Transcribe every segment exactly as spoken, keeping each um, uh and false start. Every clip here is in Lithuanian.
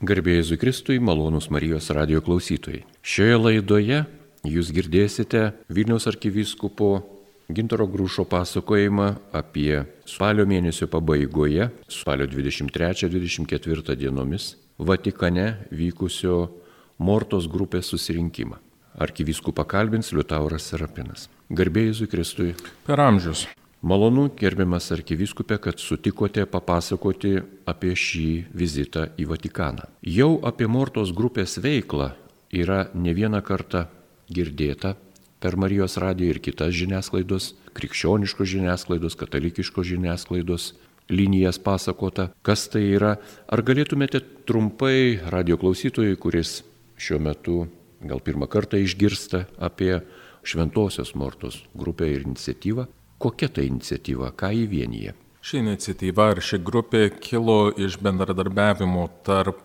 Garbė Jėzui Kristui, malonūs Marijos radijo klausytojai. Šioje laidoje jūs girdėsite Vilniaus arkivyskupo Gintaro Grušo pasakojimą apie spalio mėnesio pabaigoje, spalio dvidešimt trečią dvidešimt ketvirtą dienomis, Vatikane vykusio Mortos grupės susirinkimą. Arkivyskupą kalbins Liutauras Serapinas. Garbė Jėzui Kristui. Per amžius. Malonu, gerbiamas arkivyskupė, kad sutikote papasakoti apie šį vizitą į Vatikaną. Jau apie Mortos grupės veiklą yra ne vieną kartą girdėta per Marijos radiją ir kitas žiniasklaidos, krikščioniškos žiniasklaidos, katalikiškos žiniasklaidos linijas pasakota. Kas tai yra? Ar galėtumėte trumpai radijo klausytojui, kuris šiuo metu gal pirmą kartą išgirsta apie Šventosios Mortos grupę ir iniciatyvą, kokia ta iniciatyva, ką jį vienyje? Ši iniciatyva ir ši grupė kilo iš bendradarbiavimo tarp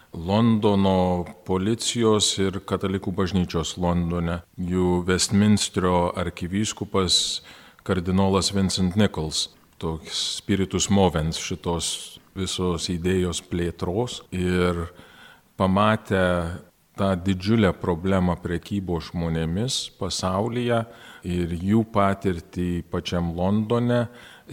Londono policijos ir katalikų bažnyčios Londone. Jų Westminsterio arkivyskupas kardinolas Vincent Nichols, toks spiritus movens šitos visos idėjos plėtros, ir pamatę tą didžiulę problemą prekybos žmonėmis pasaulyje ir jų patirtį pačiam Londone,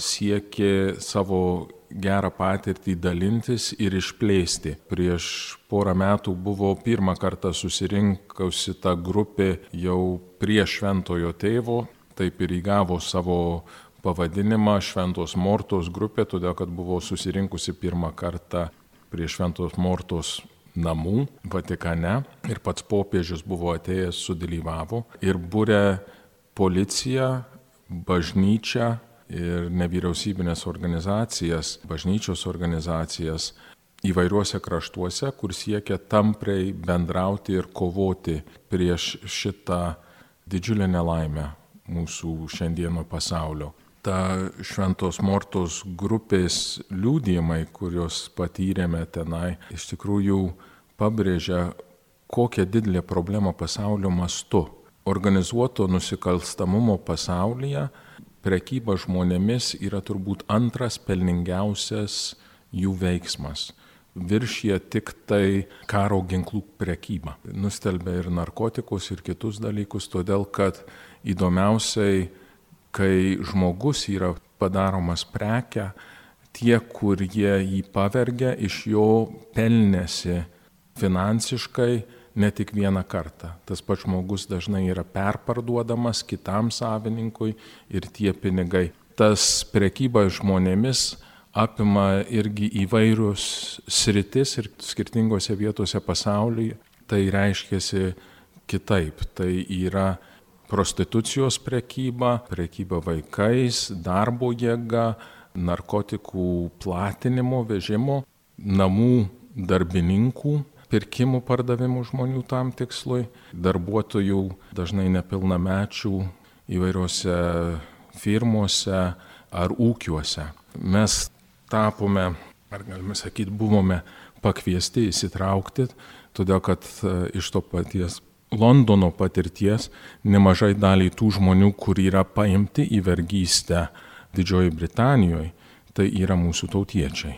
siekė savo gerą patirtį dalintis ir išplėsti. Prieš porą metų buvo pirmą kartą susirinkusi ta grupė jau prie Šventojo Tėvo, taip ir įgavo savo pavadinimą Šventos Mortos grupė, todėl kad buvo susirinkusi pirmą kartą prie Šventos Mortos namų Vatikane ir pats popiežius buvo atėjęs, sudalyvavo ir būrė policiją, bažnyčią ir nevyriausybinės organizacijas, bažnyčios organizacijas įvairiuose kraštuose, kur siekia tampriai bendrauti ir kovoti prieš šitą didžiulę nelaimę mūsų šiandieno pasaulio. Ta Šventos Mortos grupės liudijimai, kuriuos patyrėme tenai, iš tikrųjų pabrėžia, kokią didelę problemą pasaulio mastu. Organizuoto nusikalstamumo pasaulyje prekyba žmonėmis yra turbūt antras pelningiausias jų veiksmas. Viršija tik tai karo ginklų prekybą. Nustelbia ir narkotikus, ir kitus dalykus, todėl kad įdomiausiai, kai žmogus yra padaromas prekia, tie, kurie jį pavergia, iš jo pelnėsi finansiškai ne tik vieną kartą. Tas pats žmogus dažnai yra perparduodamas kitam savininkui ir tie pinigai. Tas prekyba žmonėmis apima irgi įvairius sritis ir skirtingose vietose pasaulyje. Tai reiškiasi kitaip. Tai yra prostitucijos prekyba, prekyba vaikais, darbo jėga, narkotikų platinimo, vežimo, namų darbininkų, pirkimų pardavimų žmonių tam tikslui, darbuotojų dažnai nepilnamečių įvairiuose firmose ar ūkiuose. Mes tapome, ar galime sakyti, buvome pakviesti įsitraukti, todėl kad iš to paties Londono patirties nemažai daliai tų žmonių, kur yra paimti į vergystę Didžiojoje Britanijoje, tai yra mūsų tautiečiai.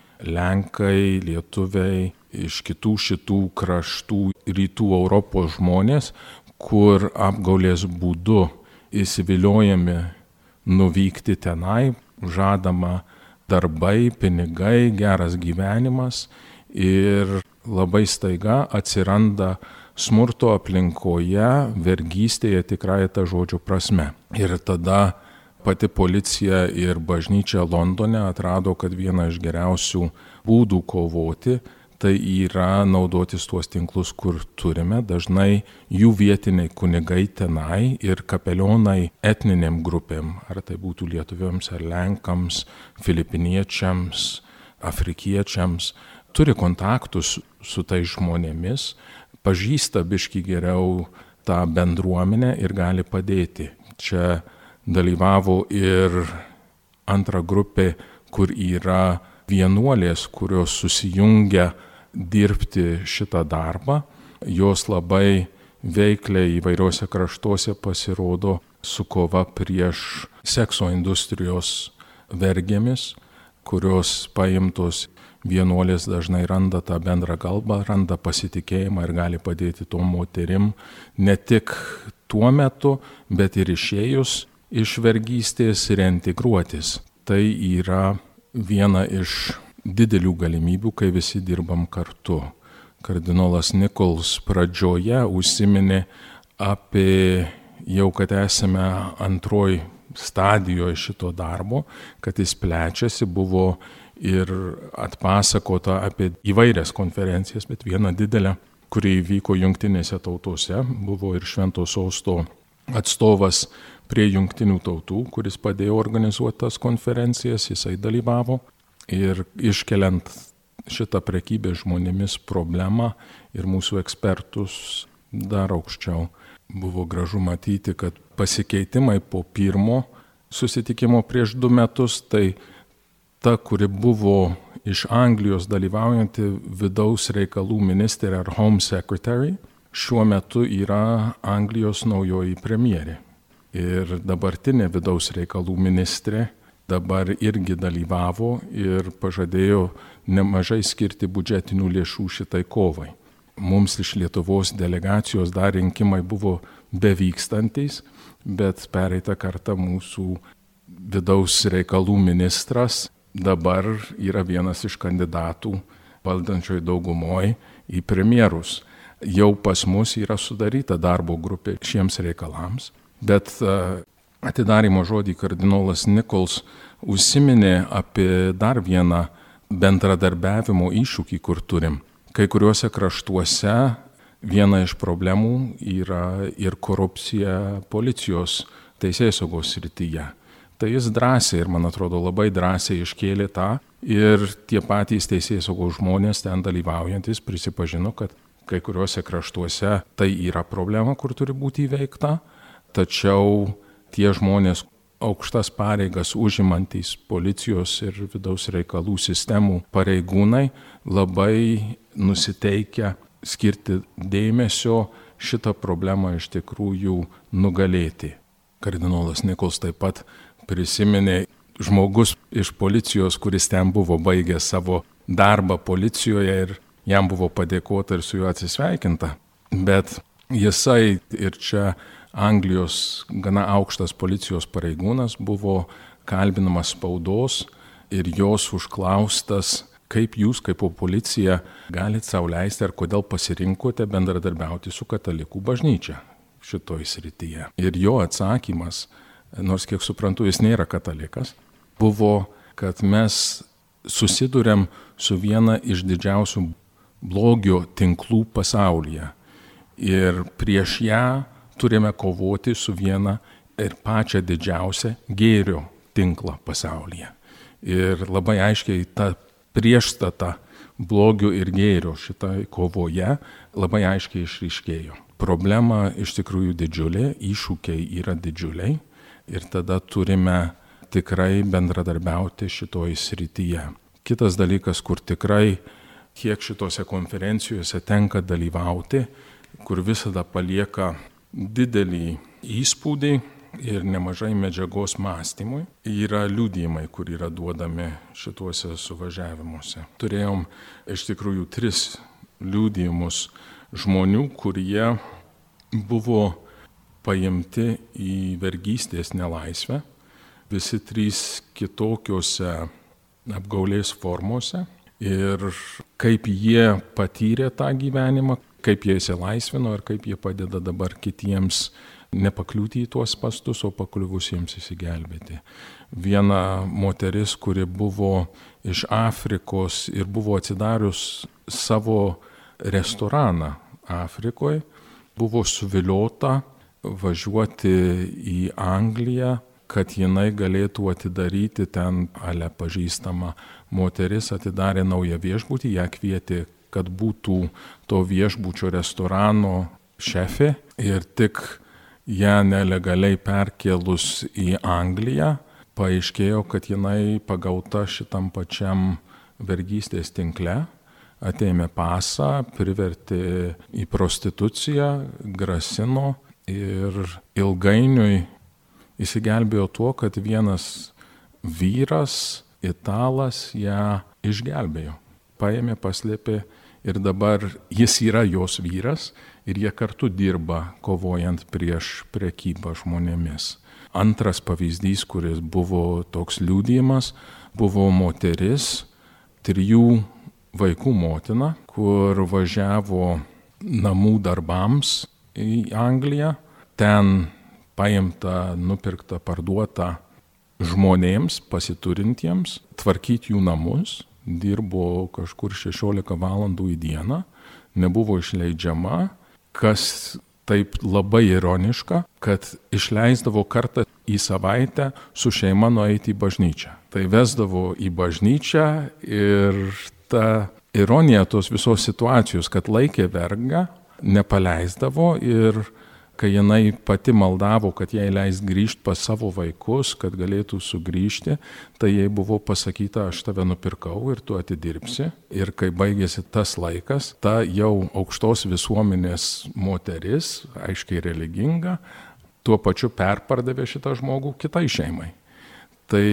Lenkai, lietuviai, iš kitų šitų kraštų rytų Europos žmonės, kur apgaulės būdu įsiviliojami nuvykti tenai, žadama darbai, pinigai, geras gyvenimas ir labai staiga atsiranda smurto aplinkoje, vergystėje tikrąja ta žodžio prasme. Ir tada pati policija ir bažnyčia Londone atrado, kad viena iš geriausių būdų kovoti tai yra naudotis tuos tinklus, kur turime. Dažnai jų vietiniai kunigai tenai ir kapelionai etninėm grupėm, ar tai būtų lietuviams ar lenkams, filipiniečiams, afrikiečiams, turi kontaktus su tais žmonėmis, pažįsta biškį geriau tą bendruomenę ir gali padėti. Čia dalyvavo ir antra grupė, kur yra vienuolės, kurios susijungia dirbti šitą darbą. Jos labai veikliai įvairiuose kraštuose pasirodo su kova prieš sekso industrijos vergėmis, kurios paimtos vienuolės dažnai randa tą bendrą kalbą, randa pasitikėjimą ir gali padėti tom moterim ne tik tuo metu, bet ir išėjus iš vergystės ir integruotis. Tai yra viena iš didelių galimybių, kai visi dirbam kartu. Kardinolas Nichols pradžioje užsiminė apie jau, kad esame antroj stadijoje šito darbo, kad jis plečiasi, buvo ir atpasakota apie įvairias konferencijas, bet viena didelė, kuri įvyko Jungtinėse tautose, buvo ir Švento Sosto atstovas prie Jungtinių tautų, kuris padėjo organizuoti tas konferencijas, jisai dalyvavo ir iškeliant šitą prekybę žmonėmis problemą ir mūsų ekspertus dar aukščiau. Buvo gražu matyti, kad pasikeitimai po pirmo susitikimo prieš du metus, tai ta, kuri buvo iš Anglijos dalyvaujanti vidaus reikalų ministrė ar Home Secretary, šiuo metu yra Anglijos naujoji premjerė. Ir dabartinė vidaus reikalų ministrė dabar irgi dalyvavo ir pažadėjo nemažai skirti biudžetinių lėšų šitai kovai. Mums iš Lietuvos delegacijos dar rinkimai buvo bevykstantis, bet pereitą kartą mūsų vidaus reikalų ministras dabar yra vienas iš kandidatų valdančioj daugumoje į premjerus. Jau pas mus yra sudaryta darbo grupė šiems reikalams, bet atidarymo žodį kardinolas Nichols užsiminė apie dar vieną bendradarbiavimo iššūkį, kur turim. Kai kuriuose kraštuose viena iš problemų yra ir korupcija policijos teisėsaugos srityje. Tai jis drąsiai ir, man atrodo, labai drąsiai iškėlė tą ir tie patys teisėsaugos žmonės ten dalyvaujantis prisipažino, kad kai kuriuose kraštuose tai yra problema, kur turi būti įveikta, tačiau tie žmonės aukštas pareigas užimantys policijos ir vidaus reikalų sistemų pareigūnai labai nusiteikę skirti dėmesio šitą problemą iš tikrųjų nugalėti. Kardinolas Nichols taip pat prisiminė žmogus iš policijos, kuris ten buvo baigęs savo darbą policijoje ir jam buvo padėkota ir su juo atsisveikinta. Bet jisai ir čia Anglijos gana aukštas policijos pareigūnas buvo kalbinamas spaudos ir jos užklaustas, kaip jūs kaip policija galite sau leisti ar kodėl pasirinkote bendradarbiauti su katalikų bažnyčia šitoj srityje. Ir jo atsakymas, nors kiek suprantu, jis nėra katalikas, buvo, kad mes susiduriam su viena iš didžiausių blogio tinklų pasaulyje. Ir prieš ją turime kovoti su viena ir pačia didžiausia gėrio tinklą pasaulyje. Ir labai aiškiai ta priešstata blogio ir gėrio šitai kovoje labai aiškiai išryškėjo. Problema iš tikrųjų didžiulė, iššūkiai yra didžiuliai ir tada turime tikrai bendradarbiauti šitoj srityje. Kitas dalykas, kur tikrai tiek šitose konferencijose tenka dalyvauti, kur visada palieka didelį įspūdį ir nemažai medžiagos mąstymui, yra liudijimai, kur yra duodami šituose suvažiavimuose. Turėjom iš tikrųjų tris liudijimus žmonių, kurie buvo paimti į vergystės nelaisvę, visi trys kitokiose apgaulės formose ir kaip jie patyrė tą gyvenimą, kaip jie įsilaisvino ir kaip jie padeda dabar kitiems nepakliūti į tuos spastus, o pakliuvusiems įsigelbėti. Viena moteris, kuri buvo iš Afrikos ir buvo atsidarius savo restoraną Afrikoje, buvo suviliota važiuoti į Angliją, kad jinai galėtų atidaryti ten, ale pažįstama moteris, atidarė naują viešbutį, ją kvietė, kad būtų to viešbučio restorano šefė ir tik ją nelegaliai perkėlus į Angliją, paaiškėjo, kad jinai pagauta šitam pačiam vergystės tinkle, atėmė pasą, privertė į prostituciją, grasino ir ilgainiui įsigelbėjo tuo, kad vienas vyras, italas, ją išgelbėjo. paėmė, paslėpė ir dabar jis yra jos vyras ir jie kartu dirba kovojant prieš prekybą žmonėmis. Antras pavyzdys, kuris buvo toks liudijimas, buvo moteris, trijų vaikų motina, kur važiavo namų darbams į Angliją. Ten paimta, nupirkta, parduota žmonėms pasiturintiems, tvarkyti jų namus, dirbo kažkur šešiolika valandų į dieną, nebuvo išleidžiama, kas taip labai ironiška, kad išleisdavo kartą į savaitę su šeima nueiti į bažnyčią. Tai vesdavo į bažnyčią ir ta ironija tos visos situacijos, kad laikė vergą, nepaleisdavo ir kai jinai pati maldavo, kad jai leis grįžti pas savo vaikus, kad galėtų sugrįžti, tai jai buvo pasakyta, aš tave nupirkau ir tu atidirbsi. Ir kai baigėsi tas laikas, ta jau aukštos visuomenės moteris, aiškiai religinga, tuo pačiu perpardavė šitą žmogų kitai šeimai. Tai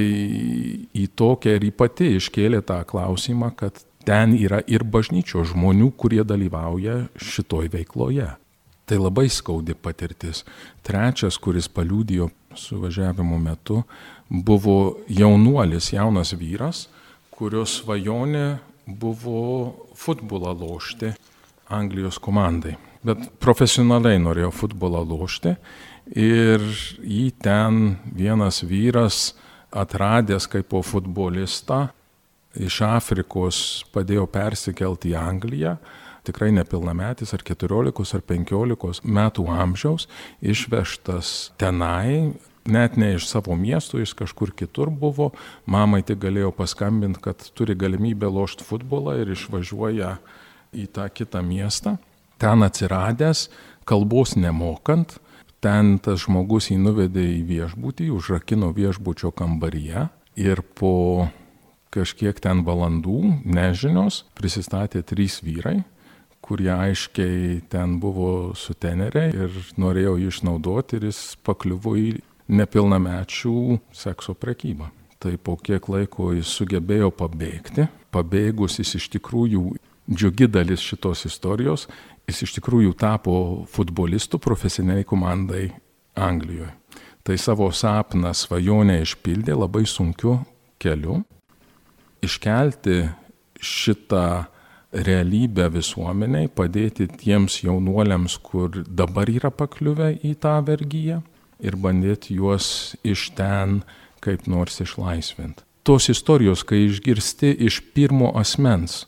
į tokią ir į pati iškėlė tą klausimą, kad ten yra ir bažnyčios žmonių, kurie dalyvauja šitoj veikloje. Tai labai skaudi patirtis. Trečias, kuris paliudijo suvažiavimo metu, buvo jaunuolis, jaunas vyras, kurio svajonė buvo futbolą lošti Anglijos komandai. Bet profesionaliai norėjo futbolą lošti ir jį ten vienas vyras atradęs kaip po futbolistą iš Afrikos padėjo persikelti į Angliją. Tikrai nepilnametis ar keturiolikos ar penkiolikos metų amžiaus, išvežtas tenai, net ne iš savo miesto, jis kažkur kitur buvo, mamai tik galėjo paskambinti, kad turi galimybę lošti futbolą ir išvažiuoja į tą kitą miestą. Ten atsiradęs, kalbos nemokant, ten tas žmogus jį nuvedė į viešbutį, užrakino viešbučio kambaryje ir po kažkiek ten valandų, nežinios, prisistatė trys vyrai, kurie aiškiai ten buvo suteneriai ir norėjo jį išnaudoti ir jis pakliuvo į nepilnamečių sekso prekybą. Tai po kiek laiko jis sugebėjo pabėgti. Pabėgus jis iš tikrųjų, džiugi dalis šitos istorijos, jis iš tikrųjų tapo futbolistu profesionaliai komandai Anglijoje. Tai savo sapną, svajonę išpildė labai sunkiu keliu. Iškelti šitą realybę visuomeniai, padėti tiems jaunuoliams, kur dabar yra pakliuvę į tą vergiją ir bandyti juos iš ten kaip nors išlaisvinti. Tos istorijos, kai išgirsti iš pirmo asmens,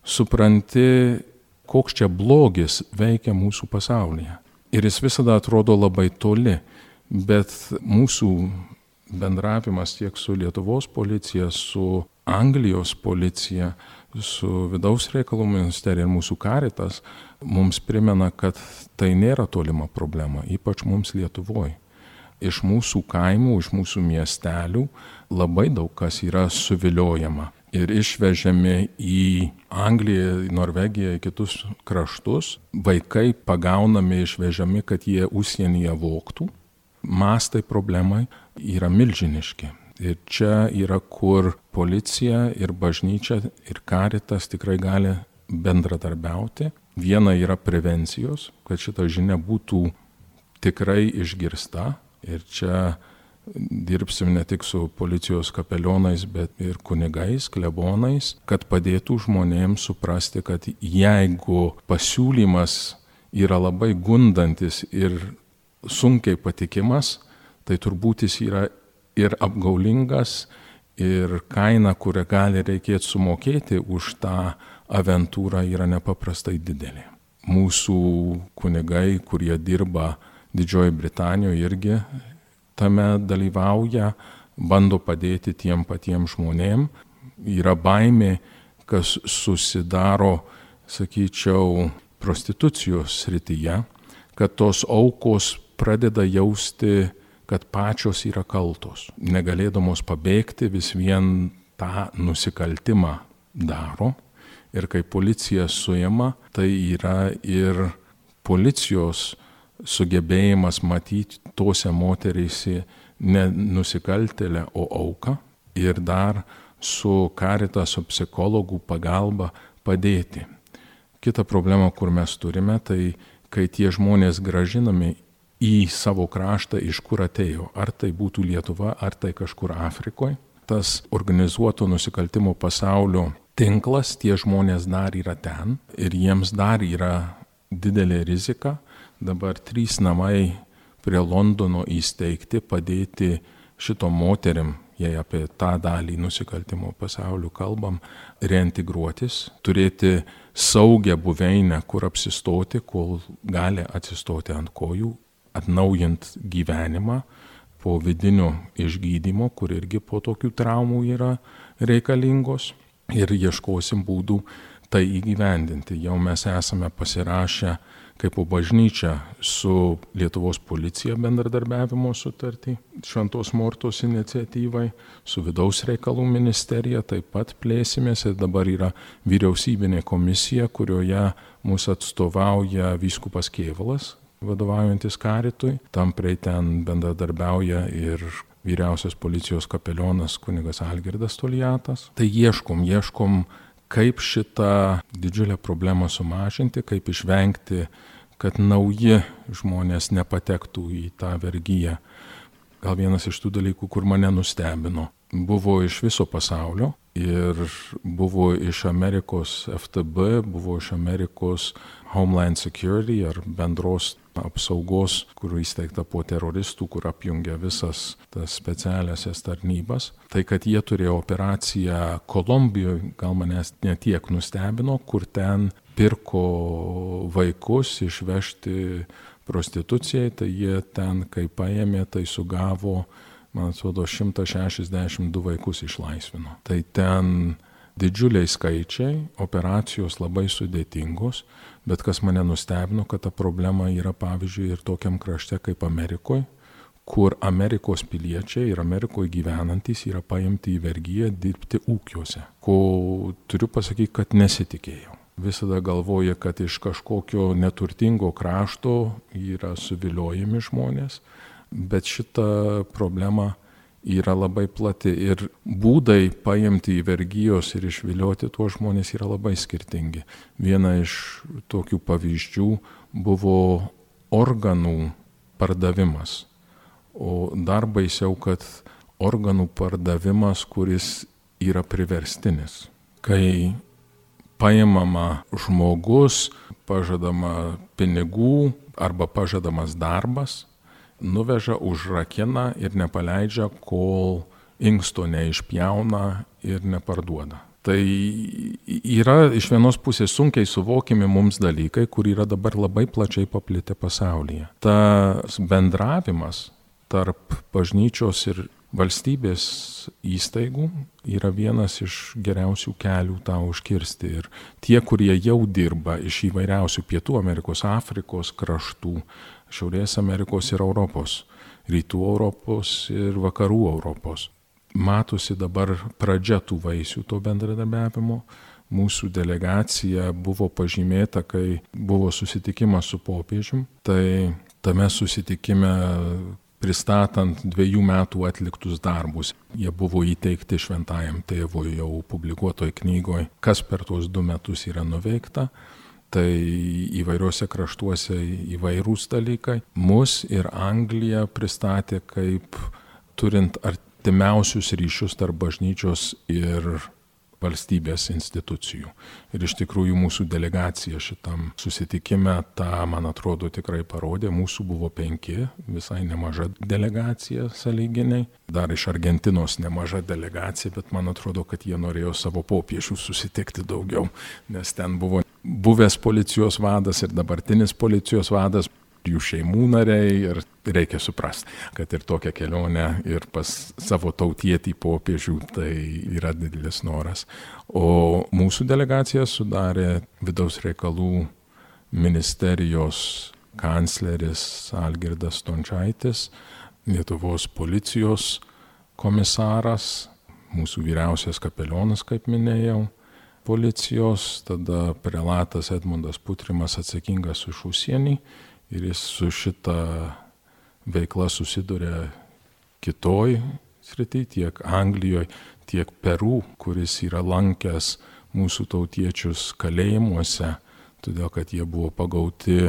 supranti, koks čia blogis veikia mūsų pasaulyje. Ir jis visada atrodo labai toli, bet mūsų bendravimas tiek su Lietuvos policija, su Anglijos policija, su vidaus reikalų ministerija ir mūsų Caritas mums primena, kad tai nėra tolima problema, ypač mums Lietuvoje. Iš mūsų kaimų, iš mūsų miestelių labai daug kas yra suviliojama ir išvežiami į Angliją, Norvegiją, į kitus kraštus. Vaikai pagaunami, išvežami, kad jie užsienyje vogtų. Mastai problemai yra milžiniški. Ir čia yra, kur policija ir bažnyčia ir Caritas tikrai gali bendradarbiauti. Viena yra prevencijos, kad šita žinia būtų tikrai išgirsta. Ir čia dirbsim ne tik su policijos kapelionais, bet ir kunigais, klebonais, kad padėtų žmonėms suprasti, kad jeigu pasiūlymas yra labai gundantis ir sunkiai patikimas, tai turbūt jis yra ir apgaulingas, ir kaina, kurią gali reikėti sumokėti už tą aventūrą, yra nepaprastai didelė. Mūsų kunigai, kurie dirba Didžiojoje Britanijoje, irgi tame dalyvauja, bando padėti tiem patiems žmonėm. Yra baimė, kas susidaro, sakyčiau, prostitucijos srityje, kad tos aukos pradeda jausti, kad pačios yra kaltos. Negalėdamos pabėgti, vis vien tą nusikaltimą daro. Ir kai policija suima, tai yra ir policijos sugebėjimas matyti tose moteryse ne nusikaltėlę, o auką. Ir dar su Caritaso psichologų pagalba padėti. Kita problema, kur mes turime, tai kai tie žmonės gražinami į savo kraštą, iš kur atėjo, ar tai būtų Lietuva, ar tai kažkur Afrikoje, tas organizuoto nusikaltimo pasaulio tinklas, tie žmonės dar yra ten ir jiems dar yra didelė rizika. Dabar trys namai prie Londono įsteigti, padėti šitom moterim, jei apie tą dalį nusikaltimo pasaulio kalbam, reintegruotis, turėti saugią buveinę, kur apsistoti, kol gali atsistoti ant kojų, atnaujint gyvenimą po vidinio išgydymo, kur irgi po tokių traumų yra reikalingos, ir ieškosim būdų tai įgyvendinti. Jau mes esame pasirašę kaip po bažnyčia su Lietuvos policija bendradarbiavimo sutartį, Šventos Mortos iniciatyvai, su Vidaus reikalų ministerija taip pat plėsimės ir dabar yra vyriausybinė komisija, kurioje mūsų atstovauja vyskupas Kėvalas, vadovaujantis Karitui. Tampriai ten bendradarbiauja ir vyriausias policijos kapelionas kunigas Algirdas Toliatas. Tai ieškom, ieškom, kaip šitą didžiulę problemą sumažinti, kaip išvengti, kad nauji žmonės nepatektų į tą vergiją. Gal vienas iš tų dalykų, kur mane nustebino, buvo iš viso pasaulio ir buvo iš Amerikos F T B, buvo iš Amerikos Homeland Security ar bendros apsaugos, kur įsteigta po teroristų, kur apjungia visas tas specialiasias tarnybas. Tai, kad jie turėjo operaciją Kolumbijoje, gal manęs netiek nustebino, kur ten pirko vaikus išvežti prostitucijai, tai jie ten, kai paėmė, tai sugavo, man atrodo, šimtas šešiasdešimt du vaikus išlaisvino. Tai ten didžiuliai skaičiai, operacijos labai sudėtingos, bet kas mane nustebino, kad ta problema yra, pavyzdžiui, ir tokiam krašte kaip Amerikoje, kur Amerikos piliečiai ir Amerikoje gyvenantys yra paimti į vergiją dirbti ūkiuose, ko turiu pasakyti, kad nesitikėjau. Visada galvoja, kad iš kažkokio neturtingo krašto yra suviliojami žmonės, bet šita problema yra labai plati ir būdai paimti į vergijos ir išvilioti tuos žmonės yra labai skirtingi. Viena iš tokių pavyzdžių buvo organų pardavimas, o dar baisiau, kad organų pardavimas, kuris yra priverstinis. Kai paimama žmogus, pažadama pinigų arba pažadamas darbas, nuveža, užrakina ir nepaleidžia, kol inksto neišpjauna ir neparduoda. Tai yra iš vienos pusės sunkiai suvokiami mums dalykai, kur yra dabar labai plačiai paplitę pasaulyje. Tas bendravimas tarp bažnyčios ir valstybės įstaigų yra vienas iš geriausių kelių tą užkirsti. Ir tie, kurie jau dirba iš įvairiausių Pietų Amerikos, Afrikos kraštų, Šiaurės Amerikos ir Europos, Rytų Europos ir Vakarų Europos. Matosi dabar pradžia tų vaisių to bendradarbiavimo. Mūsų delegacija buvo pažymėta, kai buvo susitikimas su popiežium. Tai tame susitikime pristatant dviejų metų atliktus darbus, jie buvo įteikti šventajam tėvui jau publikuotoj knygoj, kas per tuos du metus yra nuveikta. Tai įvairiuose kraštuose įvairūs dalykai. Mus ir Anglija pristatė kaip turint artimiausius ryšius tarp bažnyčios ir valstybės institucijų. Ir iš tikrųjų mūsų delegacija šitam susitikime tą, man atrodo, tikrai parodė. Mūsų buvo penki, visai nemaža delegacija sąlyginiai. Dar iš Argentinos nemaža delegacija, bet man atrodo, kad jie norėjo savo popiežių susitikti daugiau, nes ten buvo buvęs policijos vadas ir dabartinis policijos vadas, jų šeimų nariai, ir reikia suprasti, kad ir tokia kelionė ir pas savo tautietį popiežių tai yra didelis noras. O mūsų delegaciją sudarė Vidaus reikalų ministerijos kancleris Algirdas Stončaitis, Lietuvos policijos komisaras, mūsų vyriausias kapelionas, kaip minėjau, policijos, tada prelatas Edmundas Putrimas atsakingas už užsienį ir jis su šita veikla susiduria kitoj srity, tiek Anglijoje, tiek Peru, kuris yra lankęs mūsų tautiečius kalėjimuose, todėl kad jie buvo pagauti,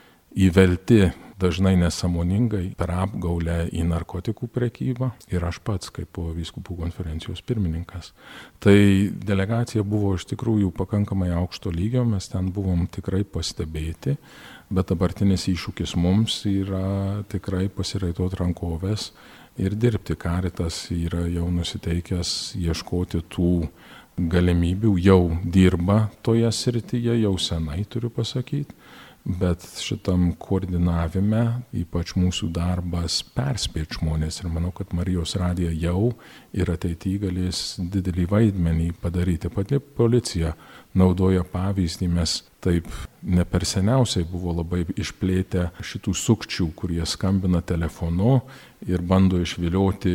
įvelti dažnai nesąmoningai per apgaulę į narkotikų prekybą ir aš pats kaip vyskupų konferencijos pirmininkas. Tai delegacija buvo iš tikrųjų pakankamai aukšto lygio, mes ten buvom tikrai pastebėti, bet dabartinis iššūkis mums yra tikrai pasiraitot rankovės ir dirbti. Caritas yra jau nusiteikęs ieškoti tų galimybių, jau dirba toje srityje, jau senai turiu pasakyti. Bet šitam koordinavime, ypač mūsų darbas perspėti žmonės ir manau, kad Marijos radija jau ir ateityje galės didelį vaidmenį padaryti. Pati policija naudoja pavyzdį, mes taip ne per seniausiai buvo labai išplėtę šitų sukčių, kurie skambina telefonu ir bando išvilioti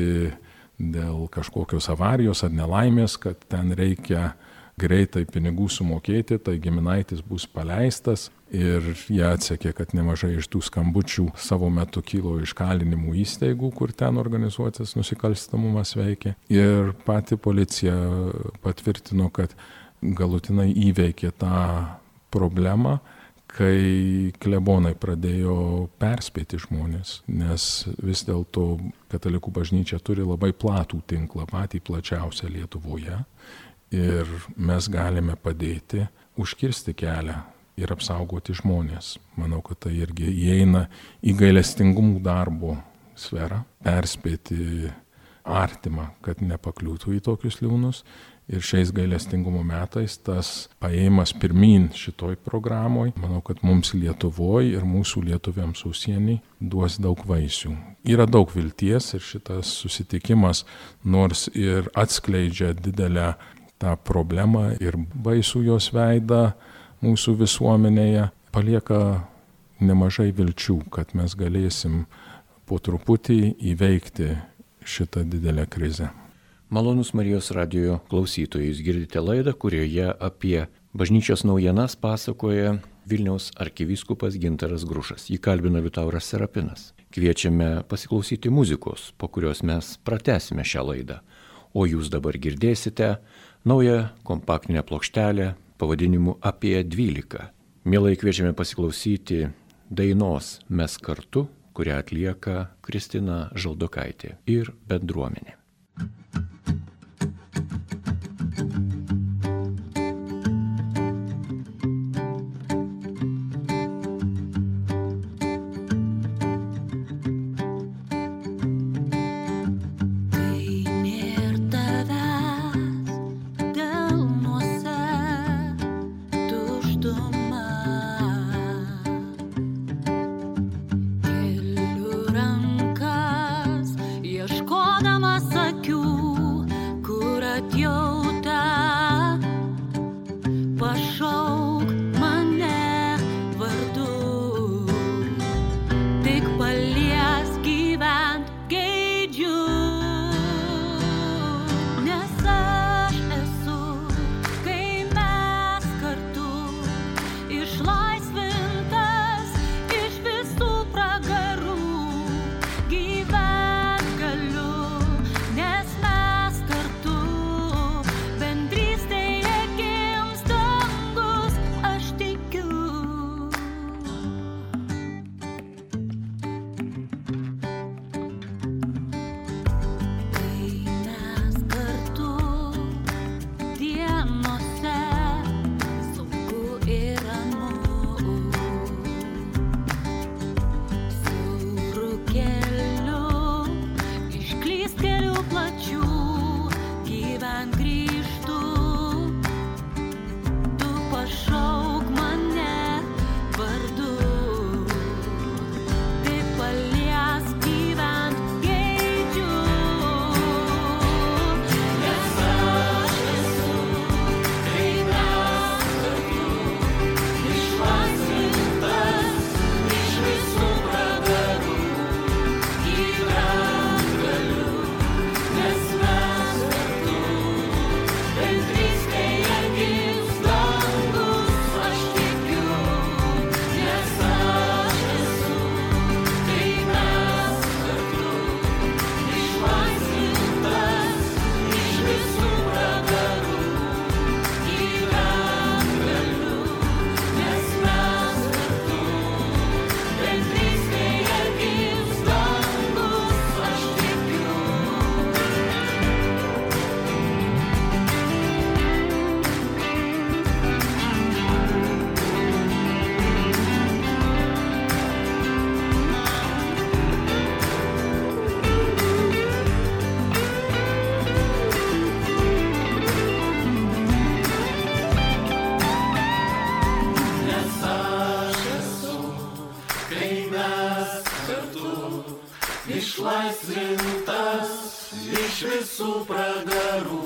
dėl kažkokios avarijos ar nelaimės, kad ten reikia greitai pinigų sumokėti, tai giminaitis bus paleistas ir jie atsekė, kad nemažai iš tų skambučių savo metu kilo iš kalinimų įstaigų, kur ten organizuotas nusikalstamumas veikia. Ir pati policija patvirtino, kad galutinai įveikė tą problemą, kai klebonai pradėjo perspėti žmonės, nes vis dėlto katalikų bažnyčia turi labai platų tinklą, patį plačiausią Lietuvoje. Ir mes galime padėti užkirsti kelią ir apsaugoti žmonės. Manau, kad tai irgi įeina į gailestingumų darbo sferą, perspėti artimą, kad nepakliūtų į tokius liūnus. Ir šiais gailestingumo metais tas paėjimas pirmyn šitoj programoj, manau, kad mums Lietuvoje ir mūsų lietuviams užsienį duos daug vaisių. Yra daug vilties ir šitas susitikimas, nors ir atskleidžia didelę tą problemą ir baisų jos veidą mūsų visuomenėje, palieka nemažai vilčių, kad mes galėsim po truputį įveikti šitą didelę krizę. Malonus Marijos radijo klausytojai, jūs girdite laidą, kurioje apie bažnyčios naujienas pasakoja Vilniaus arkivyskupas Gintaras Grušas. Jį kalbina Liutauras Serapinas. Kviečiame pasiklausyti muzikos, po kurios mes pratęsime šią laidą. O jūs dabar girdėsite naują kompaktinę plokštelę pavadinimu Apie dvylika. Mielai kviečiame pasiklausyti dainos Mes kartu, kurią atlieka Kristina Žaldokaitė ir bendruomenė. Rankas, ieškodamas išlaisvintas iš visų pragarų,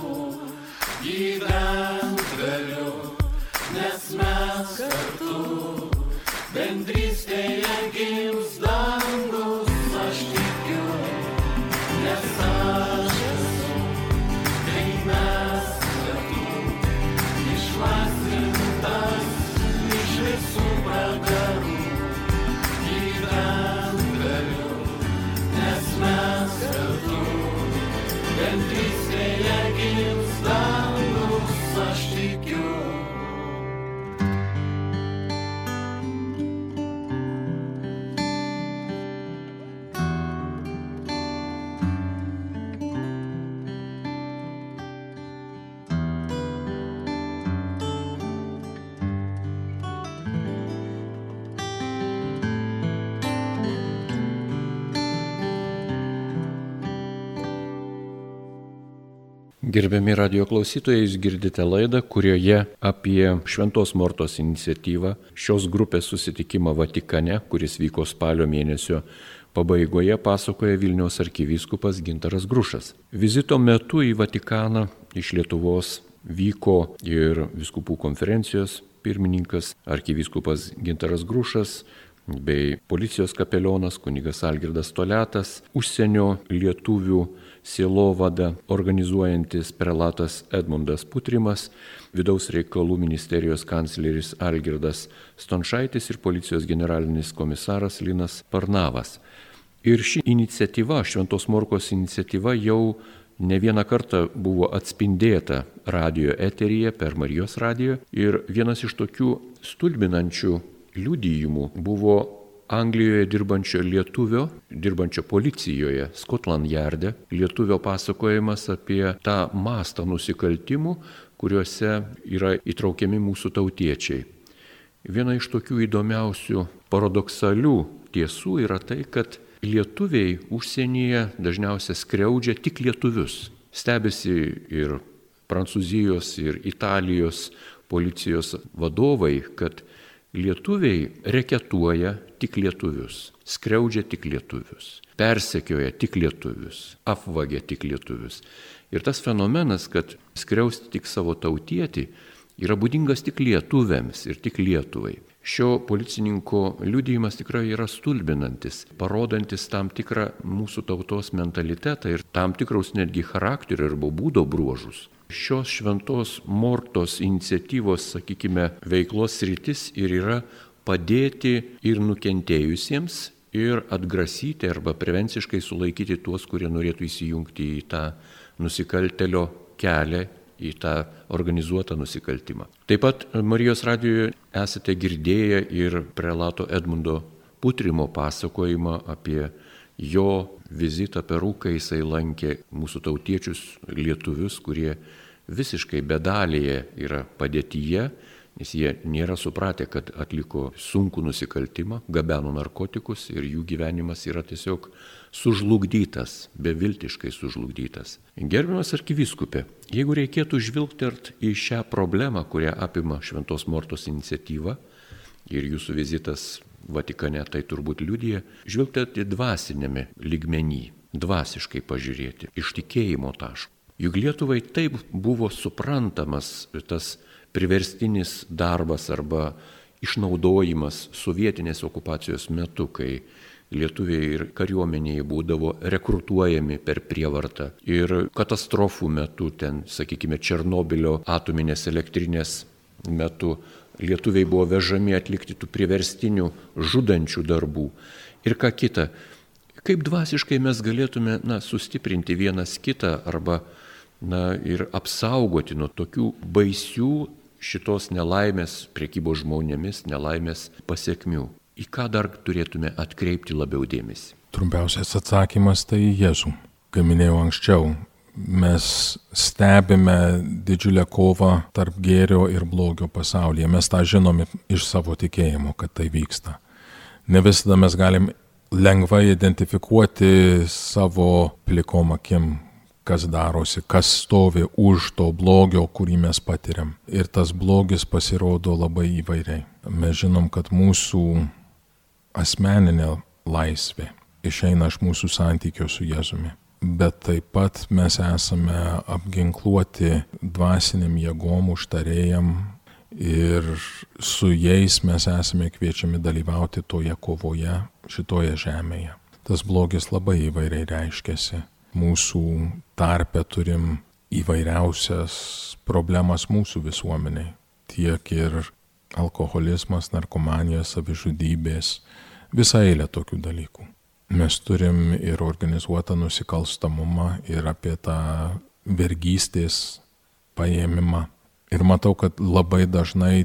gyvent galiu, nes mes kartu, bendrystėje gims dangus, aš tikiu, nes aš esu, tai mes kartu, išlaisvintas iš visų pragarų, gyvent galiu, nes mes kartu, bendrystėje gims dangus, aš tikiu. Gerbiami radijo klausytojai, jūs girdite laidą, kurioje apie Šventos Mortos iniciatyvą, šios grupės susitikimą Vatikane, kuris vyko spalio mėnesio pabaigoje, pasakoja Vilniaus arkivyskupas Gintaras Grušas. Vizito metu į Vatikaną iš Lietuvos vyko ir vyskupų konferencijos pirmininkas arkivyskupas Gintaras Grušas bei policijos kapelionas kunigas Algirdas Toliatas, užsienio lietuvių sielovada organizuojantis prelatas Edmundas Putrimas, vidaus reikalų ministerijos kancleris Algirdas Stončaitis ir policijos generalinis komisaras Linas Parnavas. Ir ši iniciatyva, Šventos Morkos iniciatyva, jau ne vieną kartą buvo atspindėta radijo eteryje per Marijos radiją ir vienas iš tokių stulbinančių liudijimų buvo Anglijoje dirbančio lietuvio, dirbančio policijoje, Scotland Yarde, lietuvio pasakojimas apie tą mastą nusikaltimų, kuriuose yra įtraukiami mūsų tautiečiai. Viena iš tokių įdomiausių paradoksalių tiesų yra tai, kad lietuviai užsienyje dažniausiai skriaudžia tik lietuvius. Stebisi ir Prancūzijos, ir Italijos policijos vadovai, kad lietuviai reketuoja tik lietuvius, skriaudžia tik lietuvius, persekioja tik lietuvius, apvagia tik lietuvius. Ir tas fenomenas, kad skriausti tik savo tautietį, yra būdingas tik lietuviams ir tik Lietuvai. Šio policininko liudijimas tikrai yra stulbinantis, parodantis tam tikrą mūsų tautos mentalitetą ir tam tikrus netgi charakterio arba būdo bruožus. Šios Šventos Mortos iniciatyvos, sakykime, veiklos sritis ir yra padėti ir nukentėjusiems, ir atgrasyti arba prevenciškai sulaikyti tuos, kurie norėtų įsijungti į tą nusikaltelio kelią, į tą organizuotą nusikaltimą. Taip pat Marijos radijoje esate girdėję ir prelato Edmundo Putrimo pasakojimą apie jo vizitą Peru, kai jisai lankė mūsų tautiečius lietuvius, kurie visiškai bedalėje yra padėtyje, nes jie nėra supratę, kad atliko sunkų nusikaltimą, gabeno narkotikus ir jų gyvenimas yra tiesiog sužlugdytas, beviltiškai sužlugdytas. Gerbiamas arkivyskupė, jeigu reikėtų žvilgtert į šią problemą, kurią apima Šventos Mortos iniciatyva ir jūsų vizitas Vatikane tai turbūt liudija, žvilgtert į dvasinėme lygmenį, dvasiškai pažiūrėti, iš tikėjimo taško. Juk Lietuvai taip buvo suprantamas tas priverstinis darbas arba išnaudojimas sovietinės okupacijos metu, kai lietuviai ir kariuomenėje būdavo rekrutuojami per prievartą. Ir katastrofų metu, ten, sakykime, Černobilio atominės elektrinės metu, lietuviai buvo vežami atlikti tų priverstinių žudančių darbų. Ir ką kita, kaip dvasiškai mes galėtume na, sustiprinti vienas kitą arba na, ir apsaugoti nuo tokių baisių šitos nelaimės, prekybos žmonėmis, nelaimės pasiekmių. Į ką dar turėtume atkreipti labiau dėmesį? Trumpiausias atsakymas tai Jėzų. Kaip minėjau anksčiau, mes stebime didžiulę kovą tarp gėrio ir blogio pasaulyje. Mes tą žinome iš savo tikėjimo, kad tai vyksta. Ne visada mes galim lengvai identifikuoti savo plikom akim, kas darosi, kas stovi už to blogio, kurį mes patiriam. Ir tas blogis pasirodo labai įvairiai. Mes žinom, kad mūsų asmeninė laisvė išeina iš mūsų santykio su Jėzumi. Bet taip pat mes esame apginkluoti dvasiniam jėgom, užtarėjam ir su jais mes esame kviečiami dalyvauti toje kovoje šitoje žemėje. Tas blogis labai įvairiai reiškiasi. Mūsų tarpe turim įvairiausias problemas mūsų visuomeniai. Tiek ir alkoholizmas, narkomanija, savižudybės, visa eilė tokių dalykų. Mes turim ir organizuotą nusikalstamumą, ir apie tą vergystės paėmimą. Ir matau, kad labai dažnai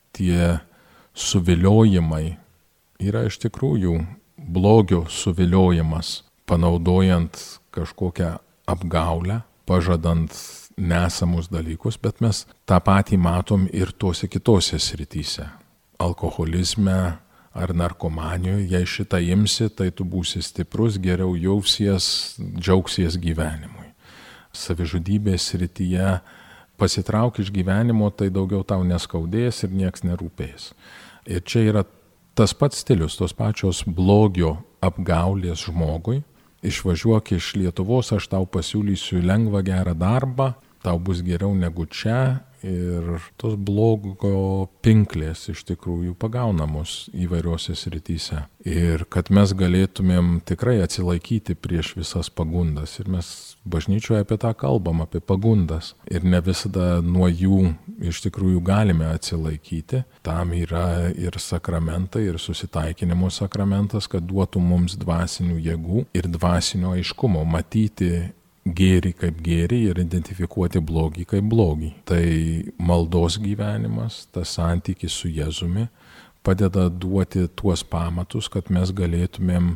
tie suviliojimai yra iš tikrųjų blogio suviliojimas, panaudojant kažkokią apgaulę, pažadant nesamus dalykus, bet mes tą patį matom ir tose kitose srityse. Alkoholizme ar narkomanijoje, jei šitą imsi, tai tu būsi stiprus, geriau jausies, džiaugsies gyvenimui. Savižudybės srityje pasitrauk iš gyvenimo, tai daugiau tau neskaudės ir nieks nerūpės. Ir čia yra tas pats stilius, tos pačios blogio apgaulės žmogui. Išvažiuok iš Lietuvos, aš tau pasiūlysiu lengvą gerą darbą, tau bus geriau negu čia. Ir tos blogo pinklės iš tikrųjų pagaunamos įvairiose srityse. Ir kad mes galėtumėm tikrai atsilaikyti prieš visas pagundas. Ir mes bažnyčioje apie tą kalbam, apie pagundas. Ir ne visada nuo jų iš tikrųjų galime atsilaikyti. Tam yra ir sakramentai, ir susitaikinimo sakramentas, kad duotų mums dvasinių jėgų ir dvasinio aiškumo matyti gėrį kaip gėrį ir identifikuoti blogį kaip blogį. Tai maldos gyvenimas, tas santykis su Jėzumi padeda duoti tuos pamatus, kad mes galėtumėm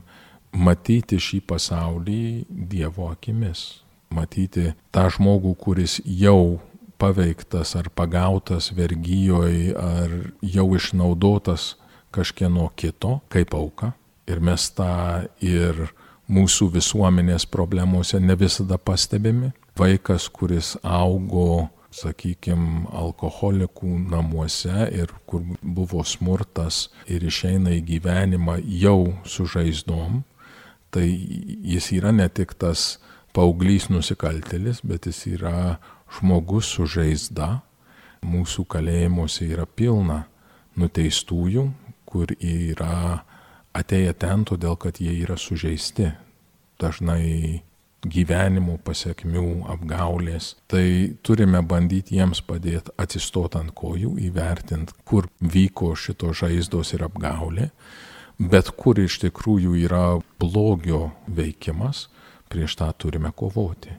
matyti šį pasaulį Dievo akimis. Matyti tą žmogų, kuris jau paveiktas ar pagautas vergyjoje ar jau išnaudotas kažkieno kito kaip auka. Ir mes tą ir mūsų visuomenės problemuose ne visada pastebimi. Vaikas, kuris augo, sakykime, alkoholikų namuose ir kur buvo smurtas ir išeina į gyvenimą jau su žaizdom, tai jis yra ne tik tas paauglys nusikaltėlis, bet jis yra žmogus su žaizda. Mūsų kalėjimuose yra pilna nuteistųjų, kur yra atėję ten todėl, kad jie yra sužeisti. Dažnai gyvenimo pasiekmių, apgaulės. Tai turime bandyti jiems padėti atsistoti ant kojų, įvertinti, kur vyko šito žaizdos ir apgaulė, bet kur iš tikrųjų yra blogio veikimas, prieš tą turime kovoti.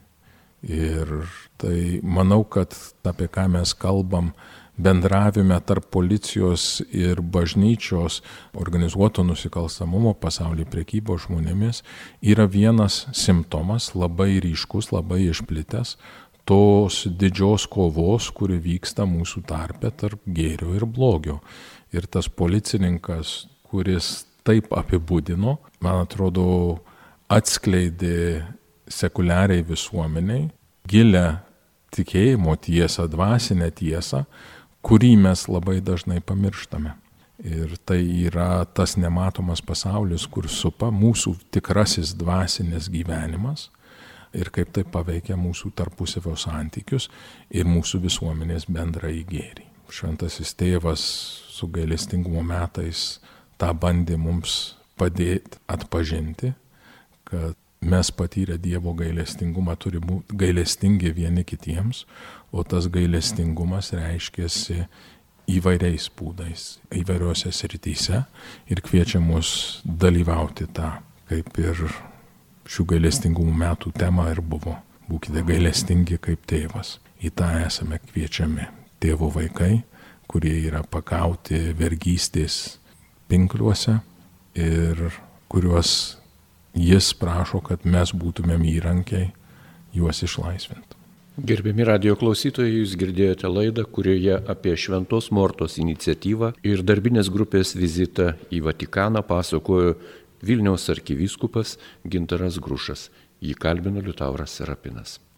Ir tai manau, kad apie ką mes kalbam, bendravime tarp policijos ir bažnyčios, organizuoto nusikalstamumo, pasaulio prekybos žmonėmis, yra vienas simptomas, labai ryškus, labai išplitęs, tos didžios kovos, kuri vyksta mūsų tarpe tarp gėrio ir blogio. Ir tas policininkas, kuris taip apibūdino, man atrodo, atskleidė sekuliariai visuomeniai gilę tikėjimo tiesą, dvasinę tiesą, kurį mes labai dažnai pamirštame. Ir tai yra tas nematomas pasaulis, kur supa mūsų tikrasis dvasinis gyvenimas ir kaip tai paveikia mūsų tarpusavio santykius ir mūsų visuomenės bendrąjį gėrį. Šventasis tėvas su gailestingumo metais tą bandė mums padėti atpažinti, kad mes patyrę Dievo gailestingumą turi būti gailestingi vieni kitiems, o tas gailestingumas reiškiasi įvairiais būdais, įvairiose srityse ir kviečia mus dalyvauti tą, kaip ir šių gailestingumų metų tema ir buvo. Būkite gailestingi kaip tėvas. Į tą esame kviečiami tėvo vaikai, kurie yra pakauti vergystės pinkliuose ir kuriuos Jis prašo, kad mes būtumėm įrankiai juos išlaisvinti. Gerbiami radijo klausytojai, jūs girdėjote laidą, kurioje apie Šventos Mortos iniciatyvą ir darbinės grupės vizitą į Vatikaną pasakojo Vilniaus arkivyskupas Gintaras Grušas. Jį kalbino Liutauras Serapinas.